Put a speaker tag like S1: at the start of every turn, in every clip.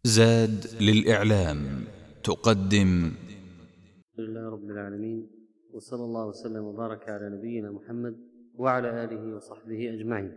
S1: زاد للإعلام تقدم.
S2: الحمد لله رب العالمين، وصلى الله وسلم وبارك على نبينا محمد وعلى آله وصحبه أجمعين.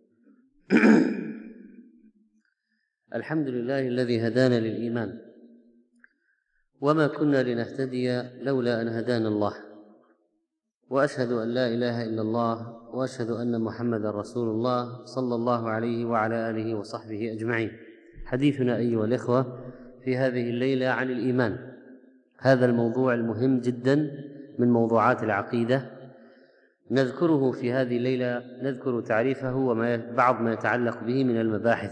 S2: الحمد لله الذي هدانا للإيمان، وما كنا لنهتدي لولا أن هدانا الله، وأشهد أن لا إله إلا الله، وأشهد أن محمدا رسول الله صلى الله عليه وعلى آله وصحبه أجمعين. حديثنا أيها الإخوة في هذه الليلة عن الإيمان، هذا الموضوع المهم جدا من موضوعات العقيدة. نذكره في هذه الليلة، نذكر تعريفه وبعض ما يتعلق به من المباحث.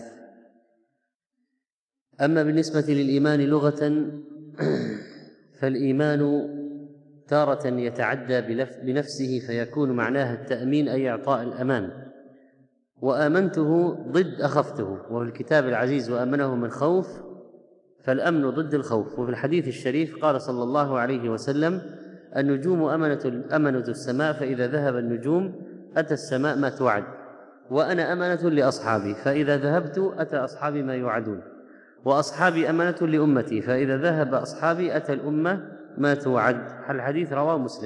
S2: أما بالنسبة للإيمان لغة فالإيمان تارة يتعدى بنفسه فيكون معناها التأمين، أي إعطاء الأمان. وآمنته ضد أخفته، وفي الكتاب العزيز وآمنه من خوف، فالأمن ضد الخوف. وفي الحديث الشريف قال صلى الله عليه وسلم: النجوم أمنة السماء، فإذا ذهب النجوم أتى السماء ما توعد، وأنا أمنة لأصحابي، فإذا ذهبت أتى أصحابي ما يوعدون، وأصحابي أمنة لأمتي، فإذا ذهب أصحابي أتى الأمة ما توعد. الحديث رواه مسلم.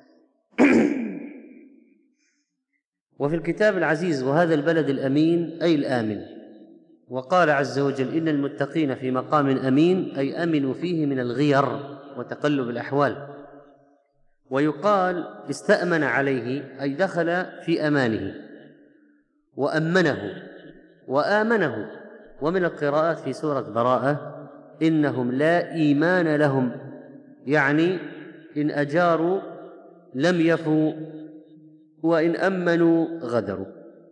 S2: وفي الكتاب العزيز: وهذا البلد الأمين، أي الآمن. وقال عز وجل: إن المتقين في مقام أمين، أي أمنوا فيه من الغير وتقلب الأحوال. ويقال استأمن عليه، أي دخل في أمانه، وأمنه وآمنه. ومن القراءات في سورة براءة: إنهم لا إيمان لهم، يعني إن أجاروا لم يفوا، وإن أمنوا غدروا.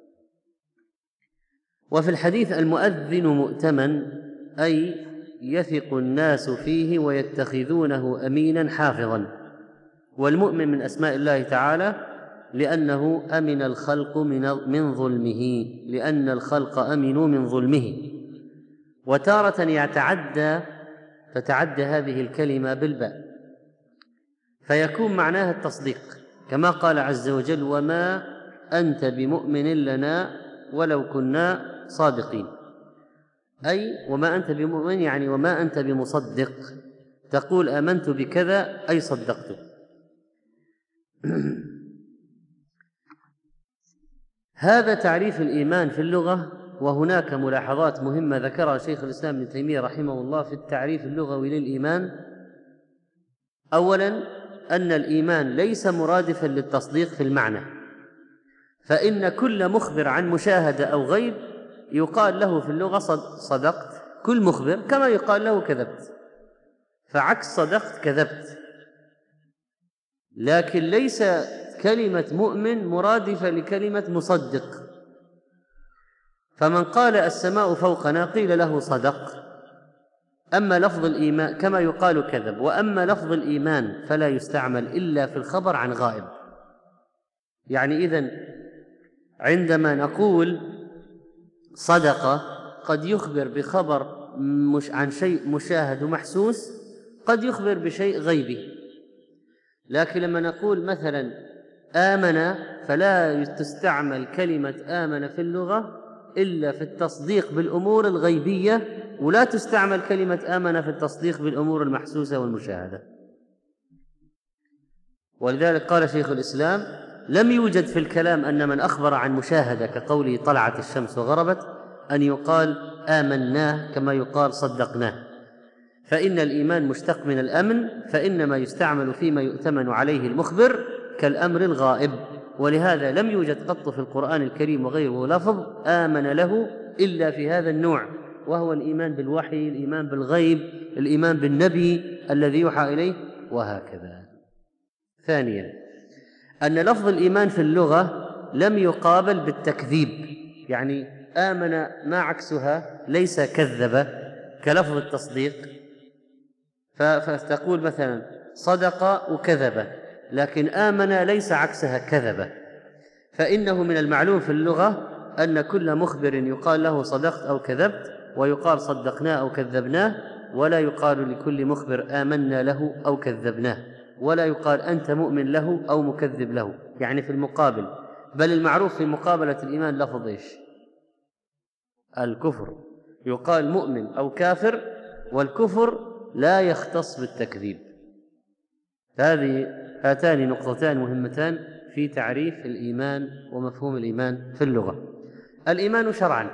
S2: وفي الحديث: المؤذن مؤتمن، أي يثق الناس فيه ويتخذونه أمينا حافظا. والمؤمن من أسماء الله تعالى، لأنه أمن الخلق من ظلمه، لأن الخلق أمنوا من ظلمه. وتارة تتعدى هذه الكلمة بالباء، فيكون معناها التصديق، كما قال عز وجل: وما أنت بمؤمن لنا ولو كنا صادقين. أي وما أنت بمؤمن، يعني وما أنت بمصدق، تقول آمنت بكذا أي صدقت. هذا تعريف الإيمان في اللغة. وهناك ملاحظات مهمة ذكرها شيخ الإسلام ابن تيمية رحمه الله في التعريف اللغوي للإيمان. أولا، أن الإيمان ليس مرادفا للتصديق في المعنى، فإن كل مخبر عن مشاهدة أو غيب يقال له في اللغة صدقت، كل مخبر، كما يقال له كذبت، فعكس صدقت كذبت. لكن ليس كلمة مؤمن مرادفة لكلمة مصدق. فمن قال السماء فوقنا قيل له صدق، أما لفظ الإيمان كما يقال كذب. وأما لفظ الإيمان فلا يستعمل إلا في الخبر عن غائب. يعني إذن عندما نقول صدق قد يخبر بخبر عن شيء مشاهد ومحسوس، قد يخبر بشيء غيبي. لكن لما نقول مثلا آمن، فلا تستعمل كلمة آمن في اللغة إلا في التصديق بالأمور الغيبية، ولا تستعمل كلمة آمن في التصديق بالأمور المحسوسة والمشاهدة. ولذلك قال شيخ الإسلام: لم يوجد في الكلام أن من أخبر عن مشاهدة كقوله طلعت الشمس وغربت أن يقال آمناه كما يقال صدقناه، فإن الإيمان مشتق من الأمن، فإنما يستعمل فيما يؤتمن عليه المخبر كالأمر الغائب. ولهذا لم يوجد قط في القرآن الكريم وغيره لفظ آمن له إلا في هذا النوع، وهو الإيمان بالوحي، الإيمان بالغيب، الإيمان بالنبي الذي يوحى إليه، وهكذا. ثانيا، أن لفظ الإيمان في اللغة لم يقابل بالتكذيب، يعني آمن ما عكسها ليس كذب كلفظ التصديق. فتقول مثلا صدق وكذب، لكن آمن ليس عكسها كذب. فإنه من المعلوم في اللغة أن كل مخبر يقال له صدقت أو كذبت، ويقال صدقناه أو كذبناه، ولا يقال لكل مخبر آمنا له أو كذبناه، ولا يقال أنت مؤمن له أو مكذب له، يعني في المقابل. بل المعروف في مقابلة الإيمان لفظ إيش؟ الكفر. يقال مؤمن أو كافر والكفر لا يختص بالتكذيب. هاتان نقطتان مهمتان في تعريف الإيمان ومفهوم الإيمان في اللغة. الإيمان شرعا،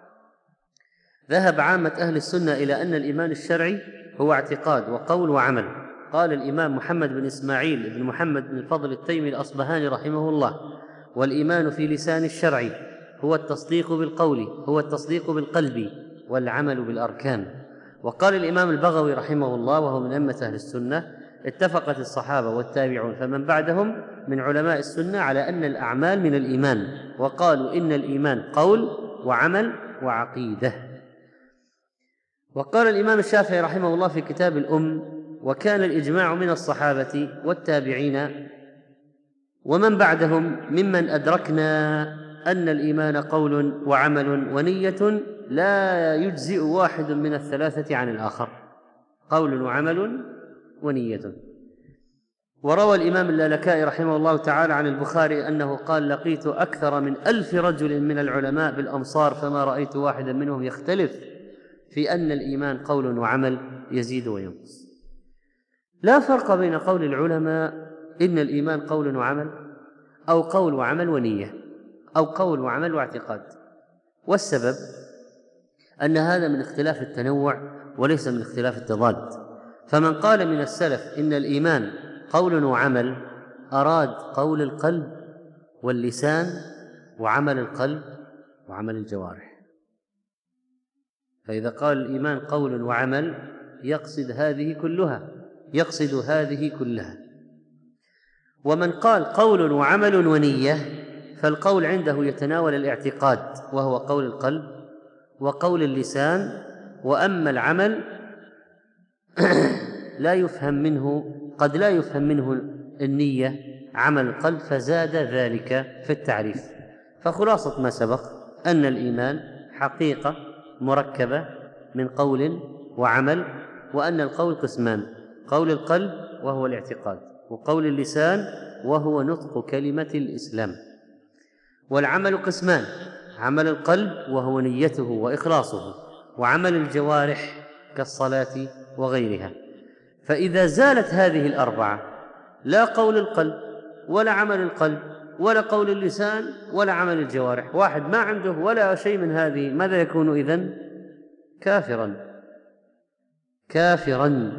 S2: ذهب عامة أهل السنة إلى أن الإيمان الشرعي هو اعتقاد وقول وعمل. قال الإمام محمد بن إسماعيل بن محمد بن الفضل التيمي الأصبهاني رحمه الله: والإيمان في لسان الشرع هو التصديق بالقول، هو التصديق بالقلب والعمل بالأركان. وقال الإمام البغوي رحمه الله وهو من أئمة أهل السنة: اتفقت الصحابة والتابعون فمن بعدهم من علماء السنة على أن الأعمال من الإيمان، وقالوا إن الإيمان قول وعمل وعقيدة. وقال الإمام الشافعي رحمه الله في كتاب الأم: وكان الإجماع من الصحابة والتابعين ومن بعدهم ممن أدركنا أن الإيمان قول وعمل ونية لا يجزئ واحد من الثلاثة عن الآخر، قول وعمل ونية. وروى الإمام اللالكائي رحمه الله تعالى عن البخاري أنه قال: لقيت أكثر من 1000 رجل من العلماء بالأمصار فما رأيت واحدا منهم يختلف في أن الإيمان قول وعمل يزيد وينقص. لا فرق بين قول العلماء إن الإيمان قول وعمل، أو قول وعمل ونية، أو قول وعمل واعتقاد. والسبب أن هذا من اختلاف التنوع وليس من اختلاف التضاد. فمن قال من السلف إن الإيمان قول وعمل أراد قول القلب واللسان وعمل القلب وعمل الجوارح. فإذا قال الإيمان قول وعمل يقصد هذه كلها. ومن قال قول وعمل ونية فالقول عنده يتناول الاعتقاد وهو قول القلب وقول اللسان، وأما العمل قد لا يفهم منه النية عمل القلب، فزاد ذلك في التعريف. فخلاصة ما سبق أن الإيمان حقيقة مركبة من قول وعمل، وأن القول قسمان: قول القلب وهو الاعتقاد، وقول اللسان وهو نطق كلمة الإسلام. والعمل قسمان: عمل القلب وهو نيته وإخلاصه، وعمل الجوارح كالصلاة وغيرها. فإذا زالت هذه الأربعة، لا قول القلب ولا عمل القلب ولا قول اللسان ولا عمل الجوارح، واحد ما عنده ولا شيء من هذه، ماذا يكون إذن؟ كافراً.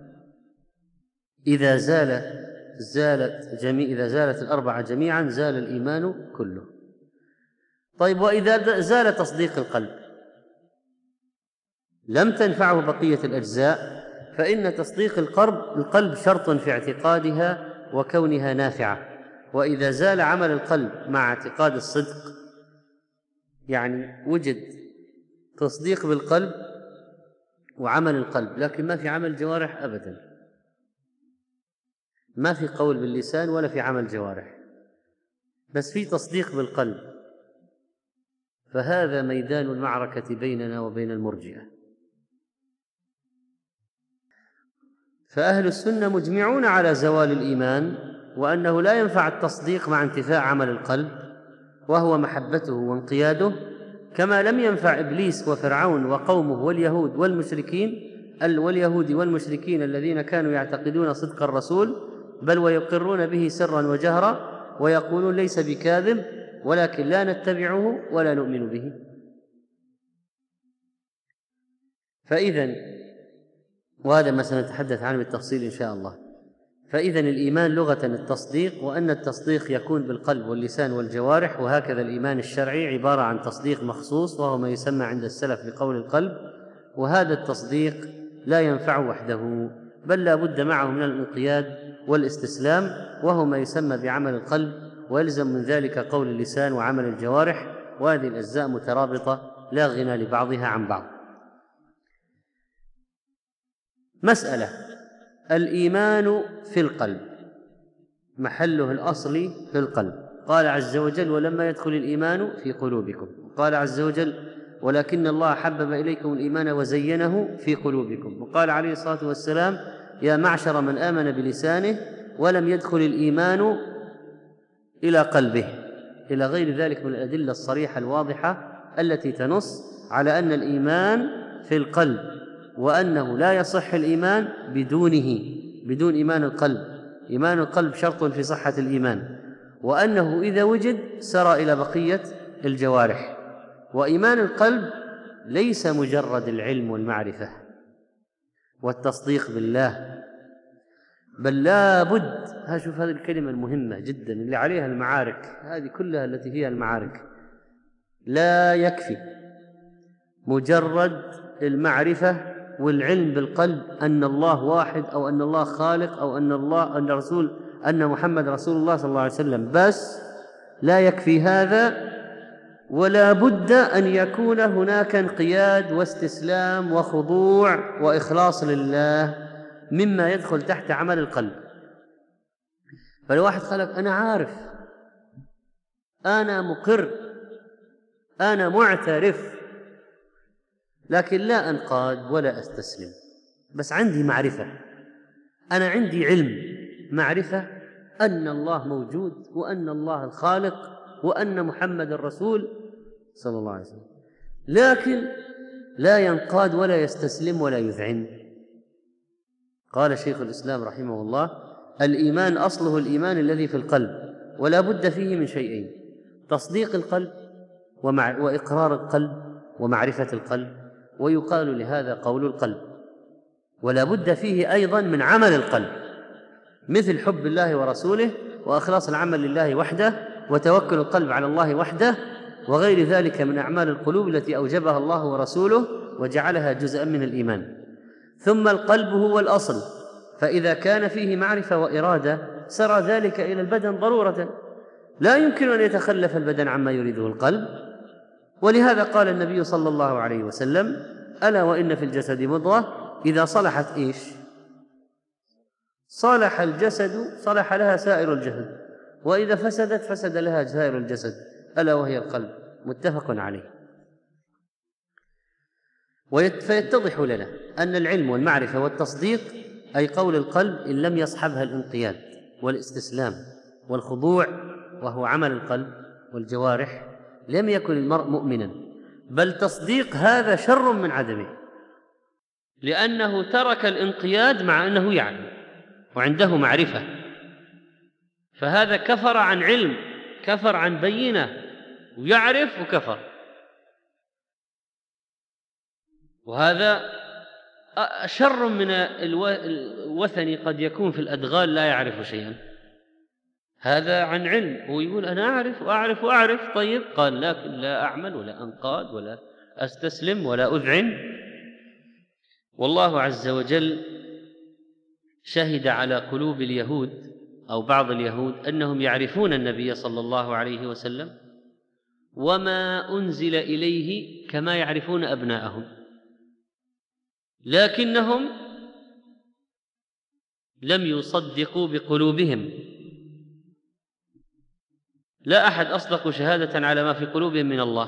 S2: إذا زالت الأربعة جميعاً زال الإيمان كله. طيب، وإذا زال تصديق القلب لم تنفعه بقية الأجزاء، فإن تصديق القلب شرط في اعتقادها وكونها نافعة. وإذا زال عمل القلب مع اعتقاد الصدق، يعني وجد تصديق بالقلب وعمل القلب لكن ما في عمل جوارح أبدا، ما في قول باللسان ولا في عمل جوارح، بس في تصديق بالقلب، فهذا ميدان المعركة بيننا وبين المرجئة. فأهل السنة مجمعون على زوال الإيمان، وأنه لا ينفع التصديق مع انتفاء عمل القلب وهو محبته وانقياده، كما لم ينفع إبليس وفرعون وقومه واليهود والمشركين الذين كانوا يعتقدون صدق الرسول بل ويقرون به سرا وجهرا ويقولون ليس بكاذب، ولكن لا نتبعه ولا نؤمن به. فإذن، وهذا ما سنتحدث عنه بالتفصيل إن شاء الله، فإذن الإيمان لغة التصديق، وأن التصديق يكون بالقلب واللسان والجوارح، وهكذا الإيمان الشرعي عبارة عن تصديق مخصوص وهو ما يسمى عند السلف بقول القلب، وهذا التصديق لا ينفع وحده بل لا بد معه من الانقياد والاستسلام، وهو ما يسمى بعمل القلب، ويلزم من ذلك قول اللسان وعمل الجوارح، وهذه الأجزاء مترابطة لا غنى لبعضها عن بعض. مسألة: الإيمان في القلب محله الأصلي في القلب. قال عز وجل: ولما يدخل الإيمان في قلوبكم. قال عز وجل: ولكن الله حبب إليكم الإيمان وزينه في قلوبكم. وقال عليه الصلاة والسلام: يا معشر من آمن بلسانه ولم يدخل الإيمان إلى قلبه، إلى غير ذلك من الأدلة الصريحة الواضحة التي تنص على أن الإيمان في القلب، وأنه لا يصح الإيمان بدون إيمان القلب. إيمان القلب شرط في صحة الإيمان، وأنه إذا وجد سرى إلى بقية الجوارح. وإيمان القلب ليس مجرد العلم والمعرفة والتصديق بالله، بل لا بد، شوف هذه الكلمة المهمة جدا اللي عليها المعارك، هذه كلها التي فيها المعارك. لا يكفي مجرد المعرفة والعلم بالقلب أن الله واحد، أو أن الله خالق، أو أن محمد رسول الله صلى الله عليه وسلم، بس لا يكفي هذا، ولا بد أن يكون هناك انقياد واستسلام وخضوع وإخلاص لله مما يدخل تحت عمل القلب. فلو واحد قال لك أنا عارف، أنا مقر، أنا معترف، لكن لا أنقاد ولا أستسلم، بس عندي معرفة، أنا عندي علم، معرفة أن الله موجود، وأن الله الخالق، وأن محمد الرسول صلى الله عليه وسلم، لكن لا ينقاد ولا يستسلم ولا يذعن. قال شيخ الإسلام رحمه الله: الإيمان أصله الإيمان الذي في القلب، ولا بد فيه من شيئين: تصديق القلب وإقرار القلب ومعرفة القلب، ويقال لهذا قول القلب. ولا بد فيه أيضا من عمل القلب، مثل حب الله ورسوله، وإخلاص العمل لله وحده، وتوكل القلب على الله وحده، وغير ذلك من أعمال القلوب التي أوجبها الله ورسوله وجعلها جزءا من الإيمان. ثم القلب هو الأصل، فإذا كان فيه معرفة وإرادة سرى ذلك إلى البدن ضرورة، لا يمكن أن يتخلف البدن عما يريده القلب. ولهذا قال النبي صلى الله عليه وسلم: ألا وإن في الجسد مضغة إذا صلحت صلح الجسد، صلح لها سائر الجسد، وإذا فسدت فسد لها سائر الجسد، ألا وهي القلب. متفق عليه. فيتضح لنا أن العلم والمعرفة والتصديق، أي قول القلب، إن لم يصحبها الانقياد والاستسلام والخضوع، وهو عمل القلب والجوارح، لم يكن المرء مؤمنا، بل تصديق هذا شر من عدمه، لأنه ترك الانقياد مع أنه يعلم وعنده معرفة، فهذا كفر عن علم، كفر عن بينة، ويعرف وكفر. وهذا شر من الوثني قد يكون في الأدغال لا يعرف شيئا، هذا عن علم، هو يقول أنا أعرف وأعرف وأعرف، طيب، قال لكن لا أعمل ولا أنقاد ولا أستسلم ولا أذعن. والله عز وجل شهد على قلوب اليهود أو بعض اليهود أنهم يعرفون النبي صلى الله عليه وسلم وما أنزل إليه كما يعرفون أبناءهم، لكنهم لم يصدقوا بقلوبهم. لا أحد أصدق شهادة على ما في قلوبهم من الله.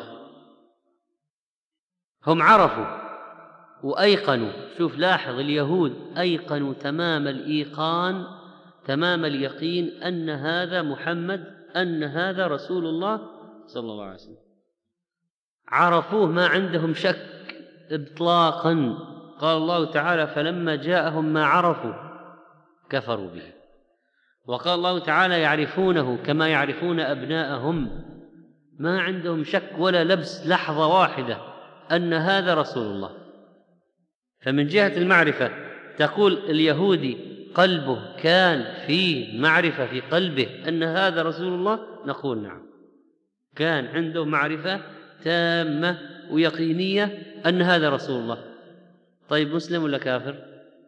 S2: هم عرفوا وأيقنوا، شوف لاحظ، اليهود أيقنوا تمام الإيقان، تمام اليقين أن هذا محمد، أن هذا رسول الله صلى الله عليه وسلم، عرفوه، ما عندهم شك إطلاقا. قال الله تعالى: فلما جاءهم ما عرفوا كفروا به. وقال الله تعالى: يعرفونه كما يعرفون أبناءهم، ما عندهم شك ولا لبس لحظة واحدة أن هذا رسول الله. فمن جهة المعرفة تقول اليهودي قلبه كان فيه معرفة في قلبه أن هذا رسول الله، نقول نعم، كان عنده معرفة تامة ويقينية أن هذا رسول الله. طيب، مسلم ولا كافر؟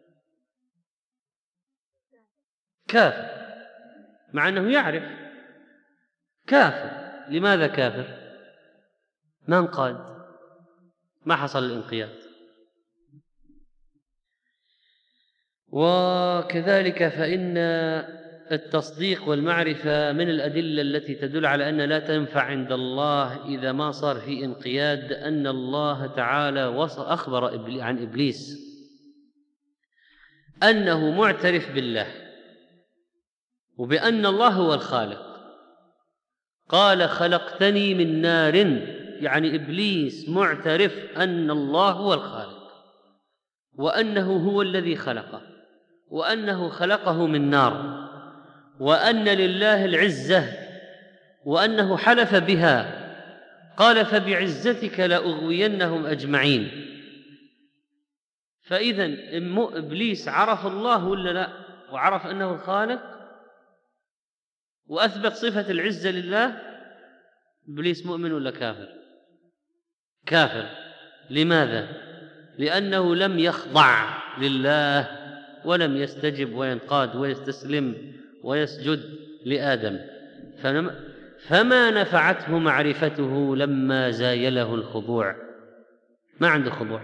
S2: كافر، مع أنه يعرف، كافر. لماذا كافر؟ ما انقاد، ما حصل الانقياد. وكذلك فإن التصديق والمعرفة من الأدلة التي تدل على أن لا تنفع عند الله إذا ما صار في انقياد، أن الله تعالى أخبر عن إبليس أنه معترف بالله وبأن الله هو الخالق. قال: خلقتني من نار، يعني إبليس معترف أن الله هو الخالق، وأنه هو الذي خلقه، وأنه خلقه من نار، وأن لله العزة، وأنه حلف بها، قال فبعزتك لأغوينهم أجمعين. فإذا إبليس عرف الله ولا لا؟ وعرف أنه الخالق وأثبت صفة العزة لله. إبليس مؤمن ولا كافر؟ كافر. لماذا؟ لأنه لم يخضع لله ولم يستجب وينقاد ويستسلم ويسجد لآدم، فما نفعته معرفته لما زايله الخضوع، ما عنده خضوع.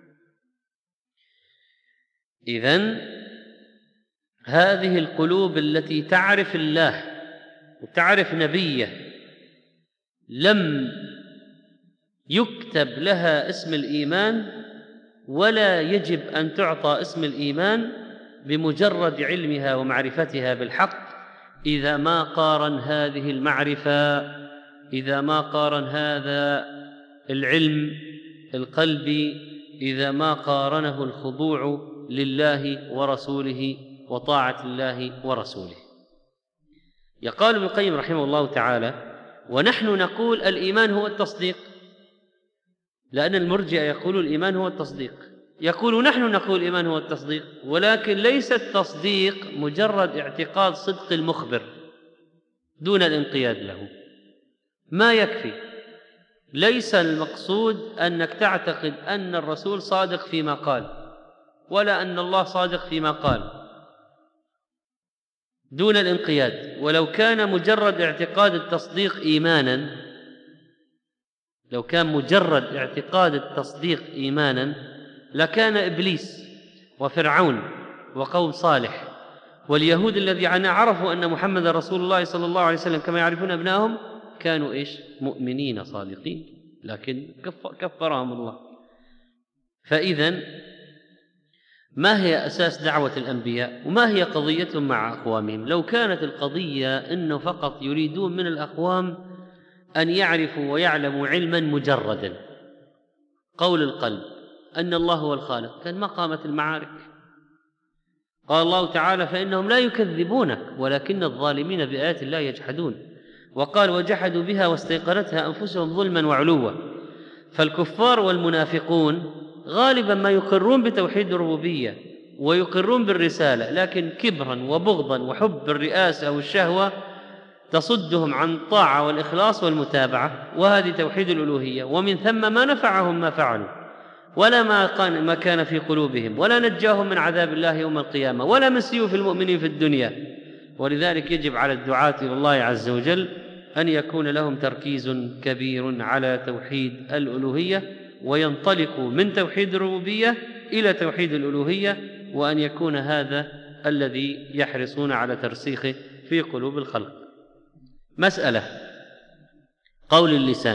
S2: إذن هذه القلوب التي تعرف الله وتعرف نبيه لم يكتب لها اسم الإيمان، ولا يجب أن تعطى اسم الإيمان بمجرد علمها ومعرفتها بالحق إذا ما قارن هذه المعرفة، إذا ما قارن هذا العلم القلبي، إذا ما قارنه الخضوع لله ورسوله وطاعة الله ورسوله. يقال ابن القيم رحمه الله تعالى: ونحن نقول الإيمان هو التصديق، لأن المرجئة يقولون الإيمان هو التصديق، يقول نحن نقول الإيمان هو التصديق، ولكن ليس التصديق مجرد اعتقاد صدق المخبر دون الانقياد له، ما يكفي. ليس المقصود أنك تعتقد أن الرسول صادق فيما قال، ولا أن الله صادق فيما قال دون الانقياد. ولو كان مجرد اعتقاد التصديق إيمانا، لو كان مجرد اعتقاد التصديق إيمانا لكان إبليس وفرعون وقوم صالح واليهود الذين عرفوا أن محمد رسول الله صلى الله عليه وسلم كما يعرفون أبنائهم كانوا إيش؟ مؤمنين صادقين، لكن كفرهم الله. فإذن ما هي أساس دعوة الأنبياء وما هي قضيتهم مع أقوامهم؟ لو كانت القضية أنه فقط يريدون من الأقوام أن يعرفوا ويعلموا علما مجردا، قول القلب أن الله هو الخالق، كان ما قامت المعارك. قال الله تعالى: فإنهم لا يكذبونك ولكن الظالمين بآيات الله يجحدون. وقال: وجحدوا بها واستيقنتها أنفسهم ظلما وعلوا. فالكفار والمنافقون غالبا ما يقرون بتوحيد الربوبية ويقرون بالرسالة، لكن كبرا وبغضا وحب الرئاسة والشهوة تصدهم عن الطاعة والإخلاص والمتابعة، وهذه توحيد الألوهية. ومن ثم ما نفعهم ما فعلوا، ولا ما كان في قلوبهم، ولا نجاهم من عذاب الله يوم القيامة، ولا مسيوا في المؤمنين في الدنيا. ولذلك يجب على الدعاة إلى الله عز وجل أن يكون لهم تركيز كبير على توحيد الألوهية، وينطلقوا من توحيد الربوبية إلى توحيد الألوهية، وأن يكون هذا الذي يحرصون على ترسيخه في قلوب الخلق. مسألة قول اللسان.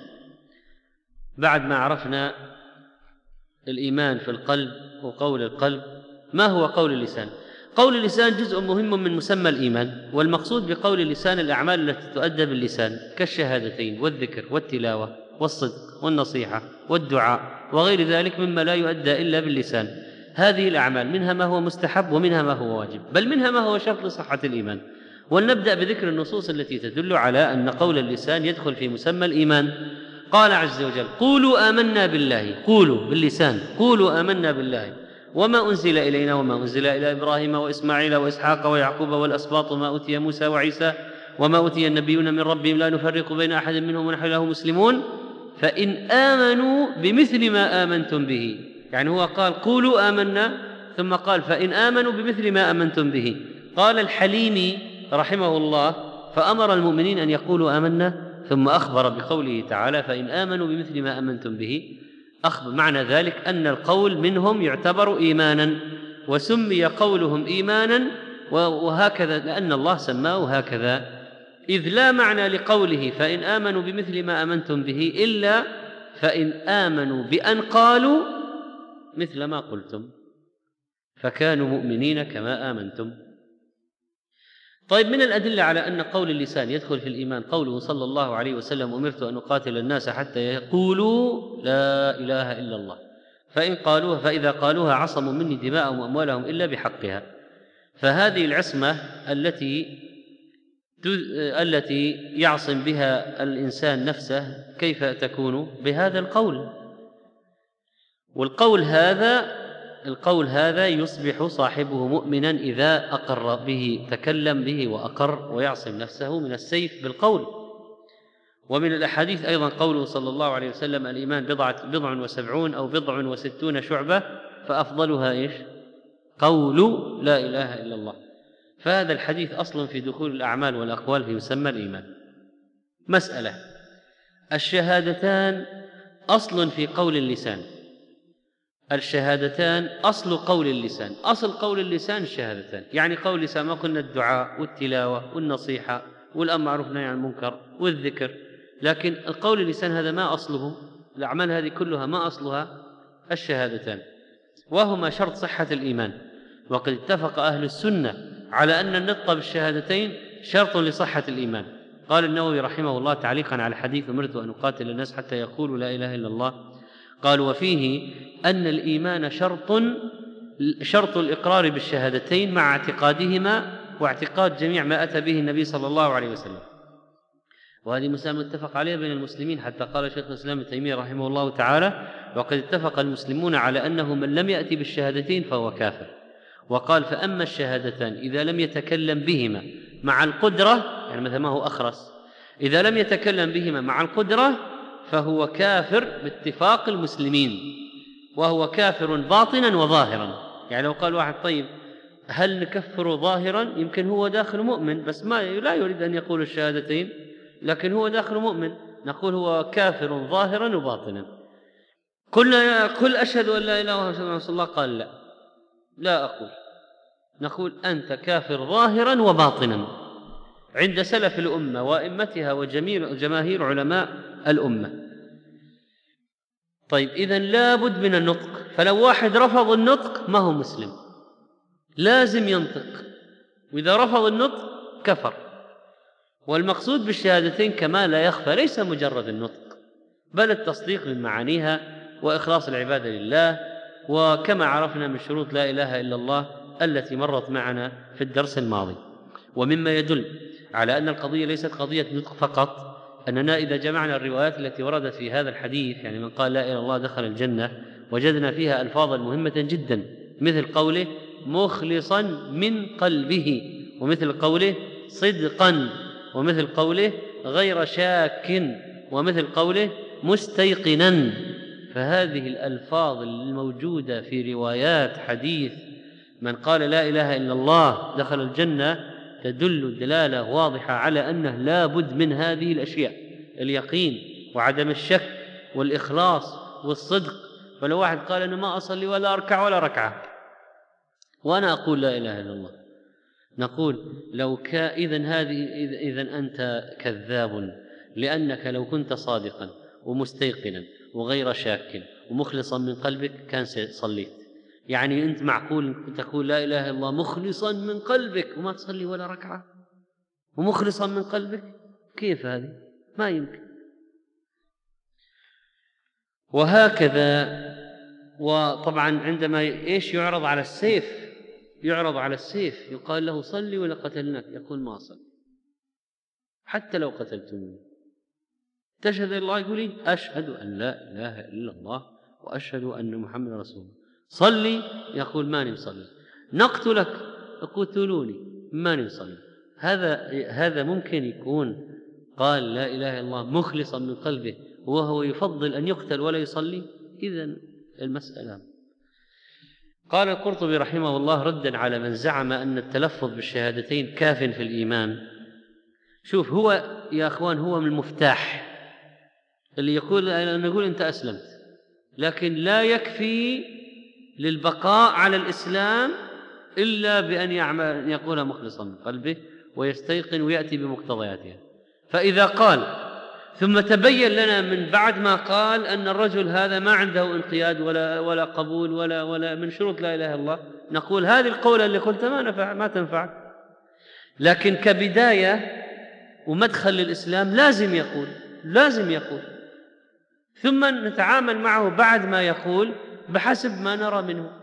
S2: بعد ما عرفنا الإيمان في القلب وقول القلب، ما هو قول اللسان؟ قول اللسان جزء مهم من مسمى الإيمان، والمقصود بقول اللسان الأعمال التي تؤدى باللسان كالشهادتين والذكر والتلاوة والصدق والنصيحة والدعاء وغير ذلك مما لا يؤدى إلا باللسان. هذه الأعمال منها ما هو مستحب ومنها ما هو واجب، بل منها ما هو شرط لصحة الإيمان. ولنبدأ بذكر النصوص التي تدل على أن قول اللسان يدخل في مسمى الإيمان. قال عز وجل: قولوا آمنا بالله، قولوا باللسان، قولوا آمنا بالله وما أنزل إلينا وما أنزل إلى إبراهيم وإسماعيل وإسحاق ويعقوب والأسباط وما أوتي موسى وعيسى وما أوتي النبيون من ربهم لا نفرق بين أحد منهم ونحن له مسلمون فإن آمنوا بمثل ما آمنتم به. يعني هو قال قولوا آمنا، ثم قال فإن آمنوا بمثل ما آمنتم به. قال الحليمي رحمه الله: فأمر المؤمنين أن يقولوا آمنا، ثم أخبر بقوله تعالى: فإن آمنوا بمثل ما آمنتم به. معنى ذلك أن القول منهم يعتبر إيمانا، وسمي قولهم إيمانا وهكذا لأن الله سماه هكذا، إذ لا معنى لقوله فإن آمنوا بمثل ما آمنتم به إلا فإن آمنوا بأن قالوا مثل ما قلتم فكانوا مؤمنين كما آمنتم. طيب، من الأدلة على أن قول اللسان يدخل في الإيمان قوله صلى الله عليه وسلم: أمرت أن أقاتل الناس حتى يقولوا لا إله إلا الله. فإذا قالوها عصموا مني دماءهم وأموالهم إلا بحقها. فهذه العصمة التي يعصم بها الإنسان نفسه كيف تكون؟ بهذا القول. والقول هذا يصبح صاحبه مؤمنا إذا أقر به، تكلم به وأقر، ويعصم نفسه من السيف بالقول. ومن الأحاديث أيضا قوله صلى الله عليه وسلم: الإيمان 70 أو 60 شعبة، فأفضلها إيش؟ قول لا إله إلا الله. فهذا الحديث أصل في دخول الأعمال والأقوال في مسمى الإيمان. مسألة: الشهادتان أصل في قول اللسان. الشهادتان أصل قول اللسان. أصل قول اللسان الشهادتان، يعني قول اللسان ما قلنا الدعاء والتلاوة والنصيحة والأمر معروف والنهي عن المنكر والذكر، لكن القول اللسان هذا ما أصله؟ الأعمال هذه كلها ما أصلها؟ الشهادتان، وهما شرط صحة الإيمان. وقد اتفق أهل السنة على أن النطق بالشهادتين شرط لصحة الإيمان. قال النووي رحمه الله تعليقا على حديث: أمرت أن أقاتل الناس حتى يقولوا لا إله إلا الله، قال: وفيه أن الإيمان شرط الإقرار بالشهادتين مع اعتقادهما واعتقاد جميع ما أتى به النبي صلى الله عليه وسلم. وهذه مسألة متفق عليها بين المسلمين، حتى قال شيخ الإسلام ابن تيمية رحمه الله تعالى: وقد اتفق المسلمون على أنه من لم يأتي بالشهادتين فهو كافر. وقال: فأما الشهادتان إذا لم يتكلم بهما مع القدرة، يعني مثل ما هو أخرس، إذا لم يتكلم بهما مع القدرة فهو كافر باتفاق المسلمين، وهو كافر باطنا وظاهرا. يعني لو قال واحد: طيب هل نكفر ظاهرا؟ يمكن هو داخل مؤمن بس لا يريد أن يقول الشهادتين، لكن هو داخل مؤمن، نقول هو كافر ظاهرا وباطنا. قل أشهد أن لا إله إلا الله، قال لا أقول. نقول أنت كافر ظاهرا وباطنا عند سلف الأمة وأئمتها وجماهير علماء الأمة. طيب إذن لا بد من النطق، فلو واحد رفض النطق ما هو مسلم، لازم ينطق، وإذا رفض النطق كفر. والمقصود بالشهادتين كما لا يخفى ليس مجرد النطق، بل التصديق من معانيها وإخلاص العبادة لله، وكما عرفنا من شروط لا إله إلا الله التي مرت معنا في الدرس الماضي. ومما يدل على أن القضية ليست قضية نطق فقط أننا إذا جمعنا الروايات التي وردت في هذا الحديث، يعني من قال لا إله إلا الله دخل الجنة، وجدنا فيها ألفاظا مهمة جدا، مثل قوله مخلصا من قلبه، ومثل قوله صدقا، ومثل قوله غير شاك، ومثل قوله مستيقنا. فهذه الألفاظ الموجودة في روايات حديث من قال لا إله إلا الله دخل الجنة تدل دلالة واضحة على أنه لا بد من هذه الأشياء: اليقين وعدم الشك والإخلاص والصدق. فلو واحد قال أنا ما أصلي ولا أركع ولا ركعة وأنا أقول لا إله إلا الله، نقول إذن أنت كذاب، لأنك لو كنت صادقا ومستيقنا وغير شاك ومخلصا من قلبك كان صليت. يعني أنت معقول تقول لا إله إلا الله مخلصا من قلبك وما تصلي ولا ركعة ومخلصا من قلبك؟ كيف هذه؟ ما يمكن. وهكذا. وطبعا عندما يعرض على السيف يقال له صلي ولا قتلناك، يقول ما صلي حتى لو قتلتموني. تشهد الله، يقول أشهد أن لا إله إلا الله وأشهد أن محمد رسول الله. صلي، يقول ماني مصلي. نقتلك، اقتلوني، ماني مصلي. هذا ممكن يكون قال لا إله إلا الله مخلصا من قلبه وهو يفضل أن يقتل ولا يصلي؟ إذن المسألة. قال القرطبي رحمه الله ردا على من زعم أن التلفظ بالشهادتين كاف في الإيمان: شوف، هو يا أخوان هو من المفتاح اللي نقول أنت أسلمت، لكن لا يكفي للبقاء على الإسلام إلا بأن يقول مخلصا من قلبه ويستيقن ويأتي بمقتضياتها. فإذا قال ثم تبين لنا من بعد ما قال أن الرجل هذا ما عنده انقياد ولا قبول ولا من شروط لا إله إلا الله، نقول هذه القولة اللي قلتها ما تنفع. لكن كبداية ومدخل للإسلام لازم يقول، ثم نتعامل معه بعد ما يقول بحسب ما نرى منه.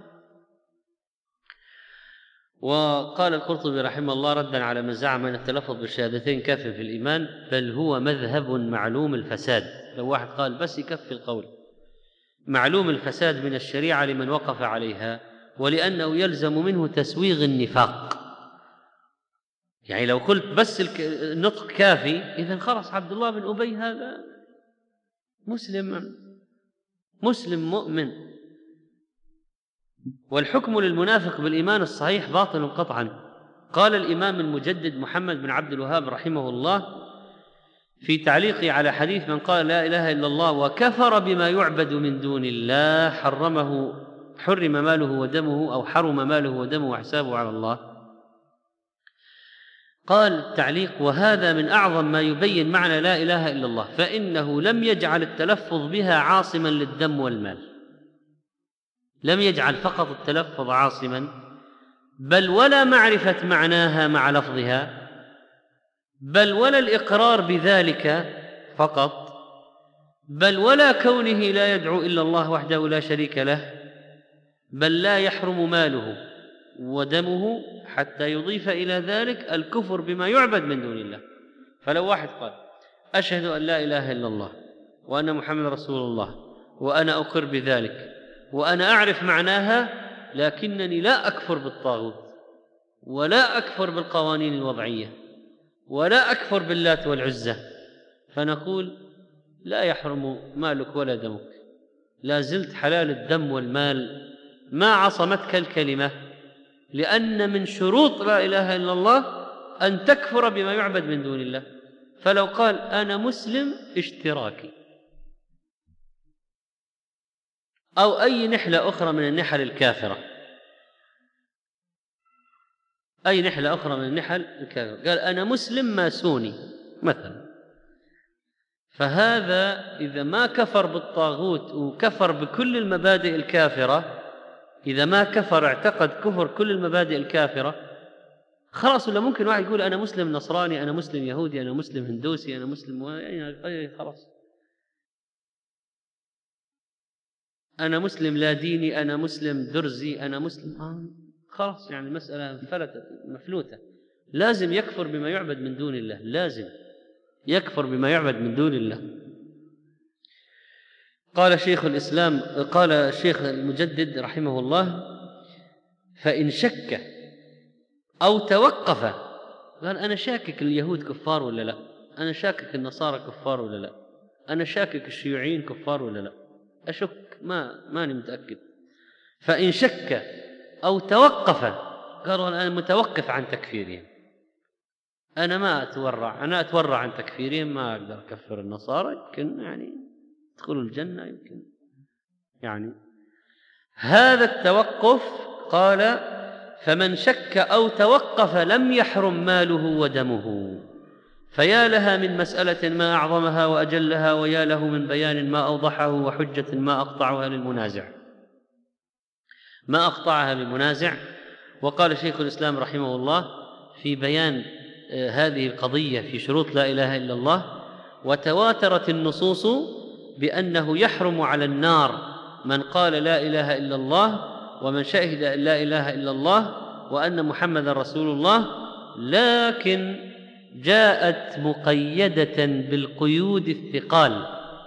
S2: وقال القرطبي رحمه الله ردا على من زعم أن التلفظ بالشهادتين كاف في الإيمان، بل هو مذهب معلوم الفساد. لو واحد قال بس يكفي القول، معلوم الفساد من الشريعة لمن وقف عليها، ولأنه يلزم منه تسويغ النفاق. يعني لو قلت بس النطق كافي، إذن خلاص عبد الله بن أبي هذا مسلم مؤمن. والحكم للمنافق بالإيمان الصحيح باطل قطعا. قال الإمام المجدد محمد بن عبد الوهاب رحمه الله في تعليقه على حديث من قال لا إله إلا الله وكفر بما يعبد من دون الله حرم ماله ودمه، أو حرم ماله ودمه وحسابه على الله. قال تعليق: وهذا من أعظم ما يبين معنى لا إله إلا الله، فإنه لم يجعل التلفظ بها عاصما للدم والمال، لم يجعل فقط التلفظ عاصما، بل ولا معرفة معناها مع لفظها، بل ولا الإقرار بذلك فقط، بل ولا كونه لا يدعو إلا الله وحده لا شريك له، بل لا يحرم ماله ودمه حتى يضيف إلى ذلك الكفر بما يعبد من دون الله. فلو واحد قال أشهد أن لا إله إلا الله وأن محمد رسول الله وأنا أقر بذلك وأنا أعرف معناها، لكنني لا أكفر بالطاغوت ولا أكفر بالقوانين الوضعية ولا أكفر باللات والعزة، فنقول لا يحرم مالك ولا دمك، لا زلت حلال الدم والمال ما عصمتك الكلمة، لأن من شروط لا إله إلا الله أن تكفر بما يعبد من دون الله. فلو قال أنا مسلم اشتراكي أو أي نحلة أخرى من النحل الكافرة، أي نحلة أخرى من النحل الكافرة، قال أنا مسلم ماسوني مثلا، فهذا إذا ما كفر بالطاغوت وكفر بكل المبادئ الكافرة، إذا ما كفر اعتقد كفر كل المبادئ الكافرة، خلاص. ولا ممكن واحد يقول أنا مسلم نصراني، أنا مسلم يهودي، أنا مسلم هندوسي، أنا مسلم خلاص، أنا مسلم لا ديني، أنا مسلم درزي، أنا مسلم خلاص، يعني المسألة فلتت مفلوتة. لازم يكفر بما يعبد من دون الله، لازم يكفر بما يعبد من دون الله. قال شيخ الإسلام، قال الشيخ المجدد رحمه الله: فإن شك أو توقف، قال أنا شاكك اليهود كفار ولا لا، أنا شاكك النصارى كفار ولا لا، أنا شاكك الشيوعيين كفار ولا لا، أشك ماني متأكد. فإن شك أو توقف، قالوا أنا متوقف عن تكفيرهم، أنا ما أتورع، أنا أتورع عن تكفيرهم، ما أقدر أكفر النصارى، يمكن يعني يدخلوا الجنة، يمكن يعني هذا التوقف. قال: فمن شك أو توقف لم يحرم ماله ودمه. فيا لها من مسألة ما أعظمها وأجلها، ويا له من بيان ما أوضحه، وحجة ما أقطعها للمنازع. وقال شيخ الإسلام رحمه الله في بيان هذه القضية في شروط لا إله إلا الله: وتواترت النصوص بأنه يحرم على النار من قال لا إله إلا الله ومن شهد أن لا إله إلا الله وأن محمد رسول الله، لكن جاءت مقيدة بالقيود الثقال،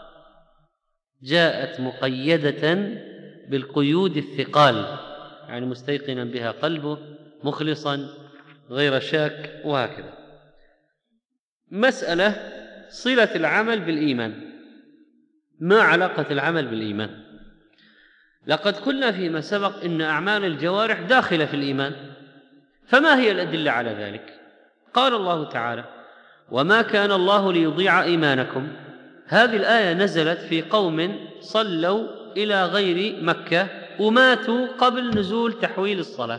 S2: جاءت مقيدة بالقيود الثقال، يعني مستيقنا بها قلبه، مخلصا غير شاك، وهكذا. مسألة صلة العمل بالإيمان. ما علاقة العمل بالإيمان؟ لقد قلنا فيما سبق إن أعمال الجوارح داخلة في الإيمان، فما هي الأدلة على ذلك؟ قال الله تعالى: وما كان الله ليضيع إيمانكم. هذه الآية نزلت في قوم صلوا إلى غير مكة وماتوا قبل نزول تحويل الصلاة،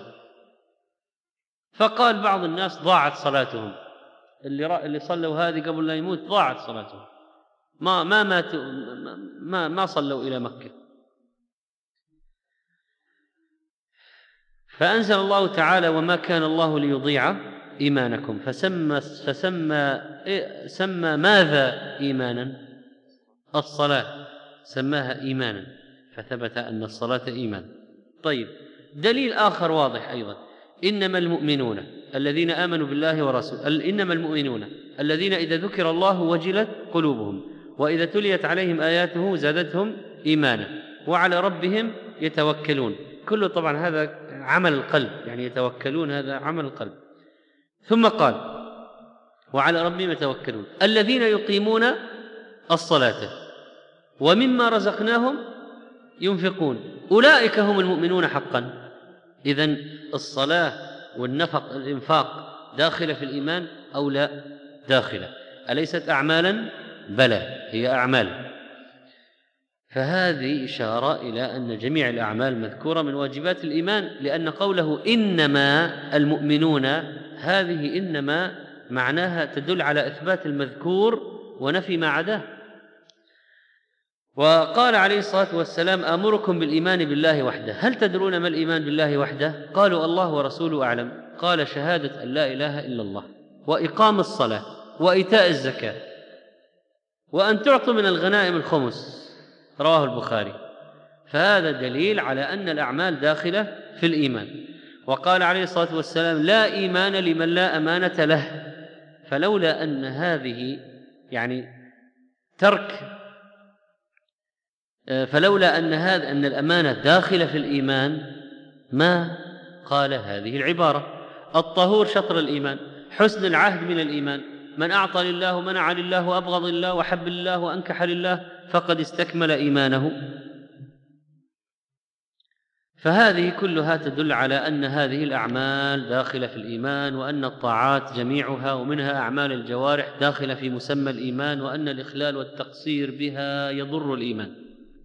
S2: فقال بعض الناس ضاعت صلاتهم، اللي صلوا هذه قبل لا يموت ضاعت صلاتهم، ما ماتوا، ما صلوا إلى مكة. فأنزل الله تعالى: وما كان الله ليضيع إيمانكم، سمى ماذا إيمانا؟ الصلاة، سماها إيمانا. فثبت أن الصلاة إيمان. طيب، دليل آخر واضح أيضا: إنما المؤمنون الذين آمنوا بالله ورسوله، إنما المؤمنون الذين إذا ذكر الله وجلت قلوبهم وإذا تليت عليهم آياته زادتهم إيمانا وعلى ربهم يتوكلون. كله طبعا هذا عمل القلب، يعني يتوكلون هذا عمل القلب. ثم قال: وعلى ربهم يتوكلون الذين يقيمون الصلاة ومما رزقناهم ينفقون أولئك هم المؤمنون حقا. إذن الصلاة الإنفاق داخلة في الإيمان أو لا؟ داخلة. أليست أعمالا؟ بلى، هي أعمال. فهذه إشارة إلى أن جميع الأعمال مذكورة من واجبات الإيمان، لأن قوله إنما المؤمنون، هذه إنما معناها تدل على إثبات المذكور ونفي ما عداه. وقال عليه الصلاة والسلام: آمركم بالإيمان بالله وحده. هل تدرون ما الإيمان بالله وحده؟ قالوا: الله ورسوله أعلم. قال: شهادة أن لا إله إلا الله، وإقام الصلاة، وإيتاء الزكاة، وأن تعطوا من الغنائم الخمس. رواه البخاري. فهذا دليل على أن الأعمال داخلة في الإيمان. وقال عليه الصلاة والسلام: لا إيمان لمن لا أمانة له. فلولا أن هذه يعني فلولا أن الأمانة داخلة في الإيمان ما قال هذه العبارة. الطهور شطر الإيمان، حسن العهد من الإيمان، من أعطى لله ومنع لله وأبغض لله وحب لله وأنكح لله فقد استكمل إيمانه. فهذه كلها تدل على أن هذه الأعمال داخلة في الإيمان، وأن الطاعات جميعها ومنها أعمال الجوارح داخلة في مسمى الإيمان، وأن الإخلال والتقصير بها يضر الإيمان.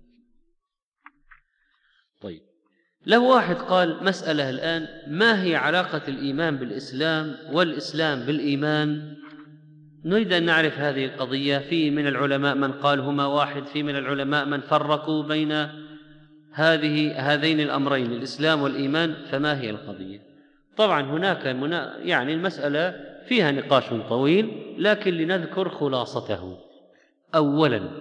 S2: طيب، له واحد قال مسألة الآن: ما هي علاقة الإيمان بالإسلام والإسلام بالإيمان؟ نريد أن نعرف هذه القضية. في من العلماء من قال هما واحد، في من العلماء من فرقوا بين هذين الأمرين، الإسلام والإيمان. فما هي القضية؟ طبعا هناك يعني المسألة فيها نقاش طويل، لكن لنذكر خلاصته. أولا،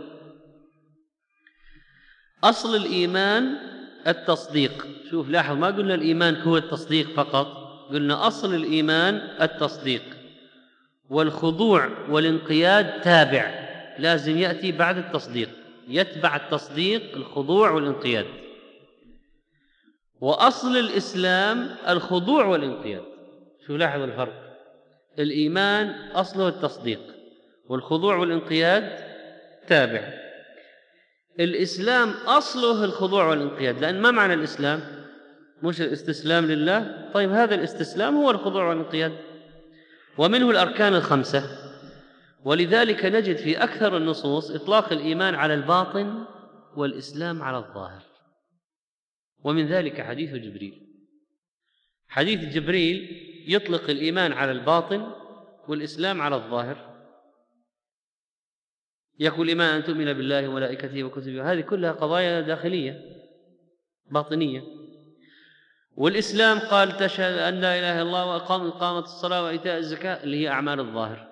S2: أصل الإيمان التصديق. شوف، لاحظ، ما قلنا الإيمان هو التصديق فقط، قلنا أصل الإيمان التصديق، والخضوع والانقياد تابع، لازم يأتي بعد التصديق، يتبع التصديق الخضوع والانقياد. وأصل الإسلام الخضوع والانقياد. شوف، لاحظ الفرق. الإيمان أصله التصديق، والخضوع والانقياد تابع. الإسلام أصله الخضوع والانقياد، لأن ما معنى الإسلام؟ مش الاستسلام لله؟ طيب، هذا الاستسلام هو الخضوع والانقياد، ومنه الأركان الخمسة. ولذلك نجد في أكثر النصوص إطلاق الإيمان على الباطن والإسلام على الظاهر. ومن ذلك حديث جبريل. حديث جبريل يطلق الإيمان على الباطن والإسلام على الظاهر. يقول: الإيمان أن تؤمن بالله وملائكته وكتبه. هذه كلها قضايا داخلية باطنية. والإسلام قال: تشهد أن لا إله إلا الله وإقامة الصلاة وإيتاء الزكاة، اللي هي أعمال الظاهر.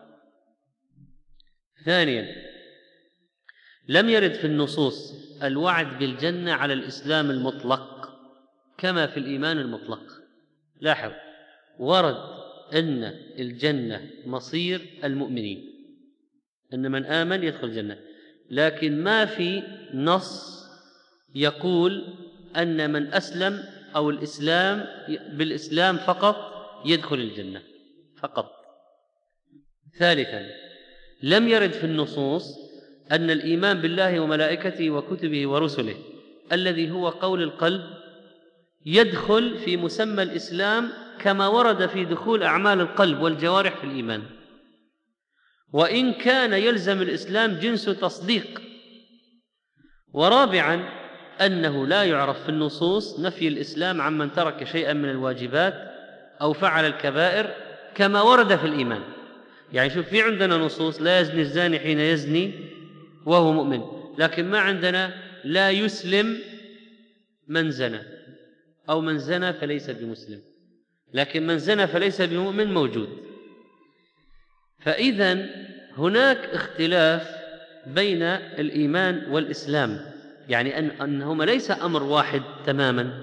S2: ثانيا، لم يرد في النصوص الوعد بالجنة على الإسلام المطلق كما في الإيمان المطلق. لاحظ، ورد أن الجنة مصير المؤمنين، أن من آمن يدخل الجنة، لكن ما في نص يقول أن من أسلم أو الإسلام بالإسلام فقط يدخل الجنة فقط. ثالثا، لم يرد في النصوص أن الإيمان بالله وملائكته وكتبه ورسله الذي هو قول القلب يدخل في مسمى الإسلام كما ورد في دخول أعمال القلب والجوارح في الإيمان، وإن كان يلزم الإسلام جنس تصديق. ورابعا، أنه لا يعرف في النصوص نفي الإسلام عمن ترك شيئا من الواجبات أو فعل الكبائر كما ورد في الإيمان. يعني شوف، في عندنا نصوص: لا يزني الزاني حين يزني وهو مؤمن، لكن ما عندنا لا يسلم من زنى، أو من زنى فليس بمسلم، لكن من زنى فليس بمؤمن موجود. فإذن هناك اختلاف بين الإيمان والإسلام. يعني أنهما ليس أمر واحد تماما.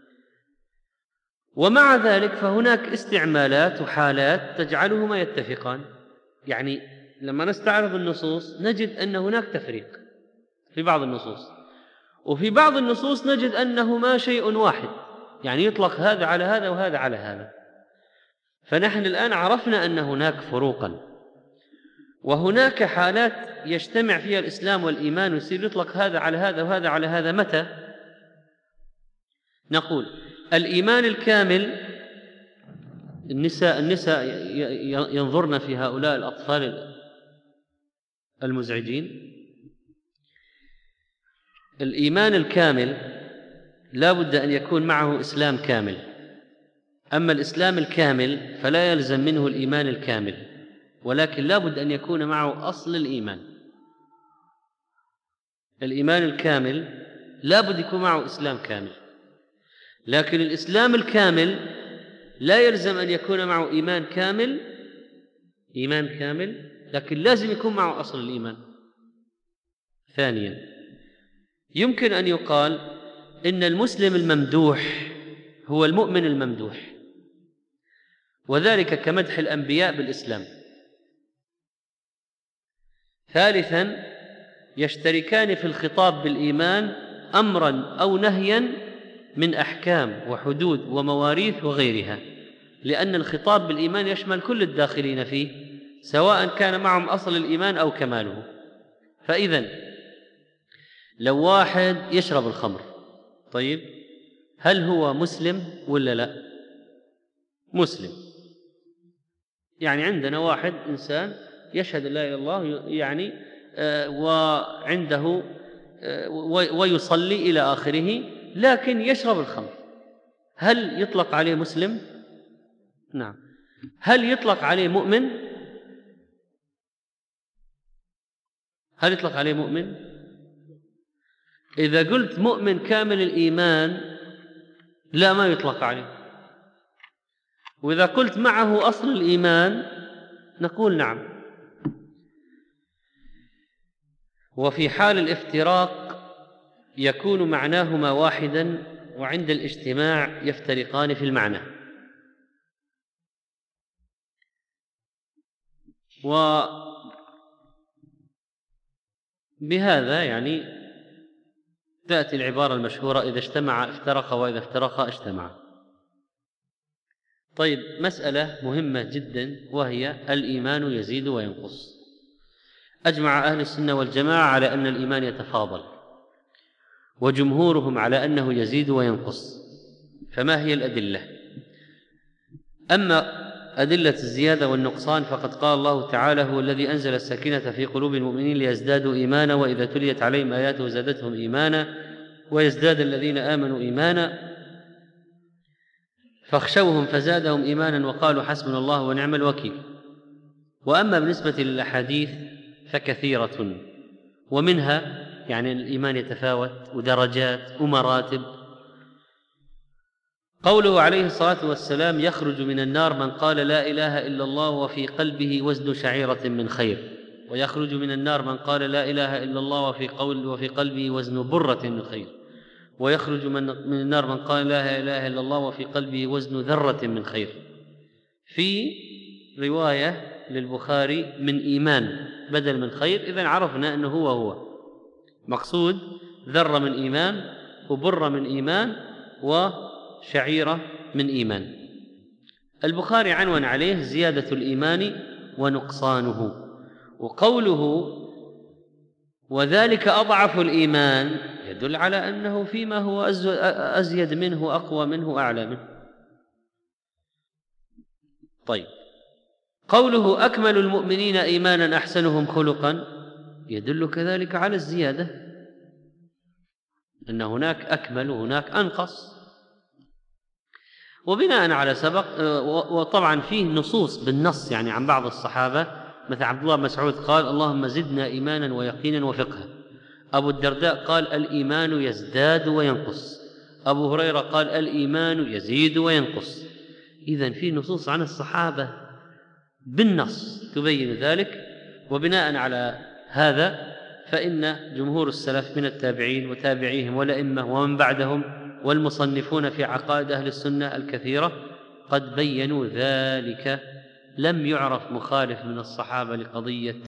S2: ومع ذلك فهناك استعمالات وحالات تجعلهما يتفقان. يعني لما نستعرض النصوص نجد أن هناك تفريق في بعض النصوص، وفي بعض النصوص نجد أنهما شيء واحد، يعني يطلق هذا على هذا وهذا على هذا. فنحن الآن عرفنا أن هناك فروقا، وهناك حالات يجتمع فيها الإسلام والإيمان ويصير يطلق هذا على هذا وهذا على هذا. متى؟ نقول الإيمان الكامل، النساء ينظرن في هؤلاء الأطفال المزعجين. الإيمان الكامل لا بد أن يكون معه إسلام كامل، أما الإسلام الكامل فلا يلزم منه الإيمان الكامل، ولكن لا بد أن يكون معه أصل الإيمان. الإيمان الكامل لا بد يكون معه إسلام كامل، لكن الإسلام الكامل لا يلزم أن يكون معه إيمان كامل، لكن لازم يكون معه أصل الإيمان. ثانيا، يمكن أن يقال إن المسلم الممدوح هو المؤمن الممدوح، وذلك كمدح الأنبياء بالإسلام. ثالثا، يشتركان في الخطاب بالإيمان أمرا أو نهيا من أحكام وحدود ومواريث وغيرها، لأن الخطاب بالإيمان يشمل كل الداخلين فيه سواء كان معهم أصل الإيمان أو كماله. فإذن لو واحد يشرب الخمر، طيب هل هو مسلم ولا لا؟ مسلم. يعني عندنا واحد إنسان يشهد لا إله إلا الله يعني وعنده ويصلي إلى آخره، لكن يشرب الخمر، هل يطلق عليه مسلم؟ نعم. هل يطلق عليه مؤمن؟ هل يطلق عليه مؤمن؟ إذا قلت مؤمن كامل الإيمان لا، ما يطلق عليه. وإذا قلت معه أصل الإيمان نقول نعم. وفي حال الافتراق يكون معناهما واحدا، وعند الاجتماع يفترقان في المعنى. وبهذا يعني تأتي العبارة المشهورة: إذا اجتمع افترق، وإذا افترق اجتمع. طيب، مسألة مهمة جدا، وهي الإيمان يزيد وينقص. أجمع أهل السنة والجماعة على أن الإيمان يتفاضل، وجمهورهم على أنه يزيد وينقص. فما هي الأدلة؟ أما أدلة الزيادة والنقصان فقد قال الله تعالى: هو الذي أنزل السكينة في قلوب المؤمنين ليزدادوا إيمانا، وإذا تليت عليهم آياته زادتهم إيمانا، ويزداد الذين آمنوا إيمانا، فاخشوهم فزادهم إيمانا وقالوا حسبنا الله ونعم الوكيل. وأما بالنسبة للأحاديث فكثيرة، ومنها يعني الإيمان يتفاوت ودرجات ومراتب. قوله عليه الصلاة والسلام: يخرج من النار من قال لا إله إلا الله وفي قلبه وزن شعيرة من خير، ويخرج من النار من قال لا إله إلا الله وفي قلبه وزن برة من خير، ويخرج من النار من قال لا إله إلا الله وفي قلبه وزن ذرة من خير. في رواية للبخاري من إيمان بدل من خير، إذن عرفنا أنه هو مقصود ذرة من إيمان وبرة من إيمان وشعيرة من إيمان. البخاري عنوان عليه زيادة الإيمان ونقصانه. وقوله وذلك أضعف الإيمان يدل على أنه فيما هو أزيد منه، أقوى منه، أعلى منه. طيب، قوله أكمل المؤمنين إيمانا أحسنهم خلقا يدل كذلك على الزيادة، أن هناك أكمل وهناك أنقص. وبناء على سبق، وطبعا فيه نصوص بالنص يعني عن بعض الصحابة، مثل عبد الله بن مسعود قال: اللهم زدنا إيمانا ويقينا وفقها. أبو الدرداء قال: الإيمان يزداد وينقص. أبو هريرة قال: الإيمان يزيد وينقص. إذن فيه نصوص عن الصحابة بالنص تبين ذلك. وبناء على هذا فإن جمهور السلف من التابعين وتابعيهم والأئمة ومن بعدهم والمصنفون في عقائد أهل السنة الكثيرة قد بينوا ذلك. لم يعرف مخالف من الصحابة لقضية